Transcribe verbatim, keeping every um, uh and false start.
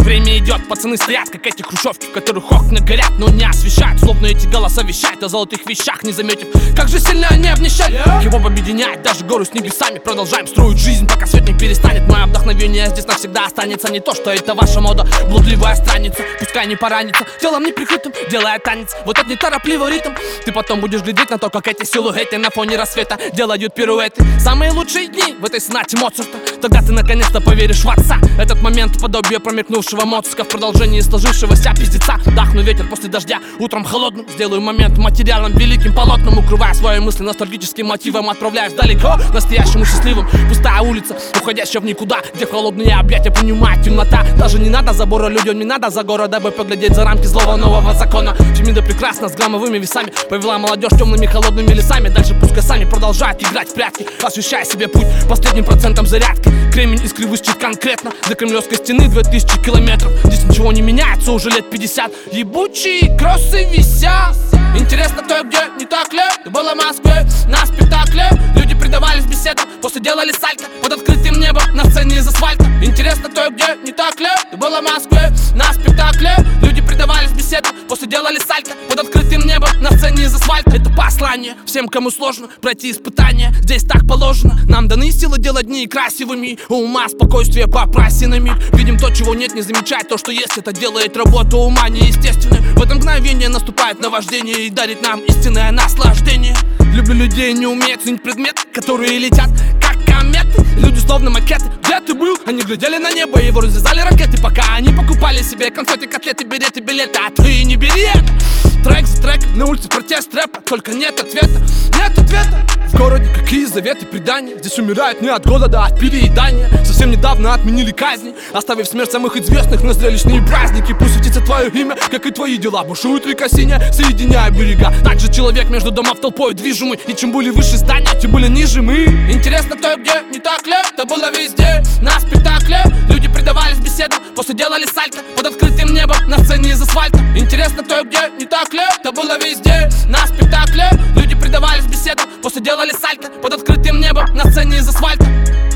Время идет, пацаны стоят, как эти хрущевки, в которых окна горят, но не освещают. Словно эти голоса вещают о золотых вещах, не заметив, как же сильно они обнищали. Его объединяет даже гору с небесами. Продолжаем строить жизнь, пока свет не перестанет. Мое вдохновение здесь навсегда останется. Не то, что это ваша мода, блудливая страница. Пускай не поранится, делом неприкрытым, делая танец. Вот этот неторопливый ритм. Ты потом будешь глядеть на то, как эти силуэты на фоне рассвета делают пируэты. Самые лучшие дни в этой сонате Моцарта. Тогда ты наконец-то поверишь в отца. Этот момент подобие промелькнувшего мозга в продолжении сложившегося пиздеца. Дохну ветер после дождя, утром холодным. Сделаю момент материалом великим полотном. Укрывая свои мысли ностальгическим мотивом. Отправляюсь далеко, настоящему счастливым. Пустая улица, уходящая в никуда, где в холодные объятия понимает темнота. Даже не надо забора людям, не надо за город, дабы поглядеть за рамки злого нового закона. Фемида прекрасно с граммовыми весами повела молодежь темными холодными лесами. Дальше пускай сами продолжают играть в прятки, освещая себе путь последним процентом зарядки. Кремень из кривых конкретно до кремлевской стены две тысячи километров. Здесь ничего не меняется уже лет пятьдесят. Ебучие кроссы висят. Интересно, кто и где, не так ли? Ты была в Москве на спектакле. Люди предавались беседам, после делали сальто под открытым небом на сцене из асфальта. Интересно, кто и где, не так ли? Ты была в Москве на спектакле. Люди предавались беседам, после делали сальто под открытым небом на сцене из асфальта. Это послание всем, кому сложно пройти испытания. Здесь так положено. Нам даны силы делать дни красивыми. У ума спокойствие попроси на миг. Видим то, чего нет, не замечать то, что есть. Это делает работу ума неестественной. В это мгновение наступает наваждение и дарит нам истинное наслаждение. Люблю людей, не умеют ценить предметы, которые летят как кометы. Люди словно макеты. Где ты был? Они глядели на небо, его развязали ракеты, пока они покупали себе конфеты, котлеты, билеты, билеты. А ты не бери это. Трек за треком, на улице протест рэпа, только нет ответа, нет ответа. В городе какие заветы, предания. Здесь умирают не от голода, а от переедания. Совсем недавно отменили казни, оставив смерть самых известных на зрелищные праздники. Пусть светится твое имя, как и твои дела. Бушует река синяя, соединяя берега. Также человек между домов толпой движимый. И чем более выше здания, тем более ниже мы. Интересно, кто и где, не так ли? Это было везде, на спектакле. Люди предавались беседам, после делали сальто под открытым небом на сцене из асфальта. Интересно, кто и где, не так ли? Это было везде, на спектакле. Люди предавались беседам, после делали сальто под открытым небом на сцене из асфальта.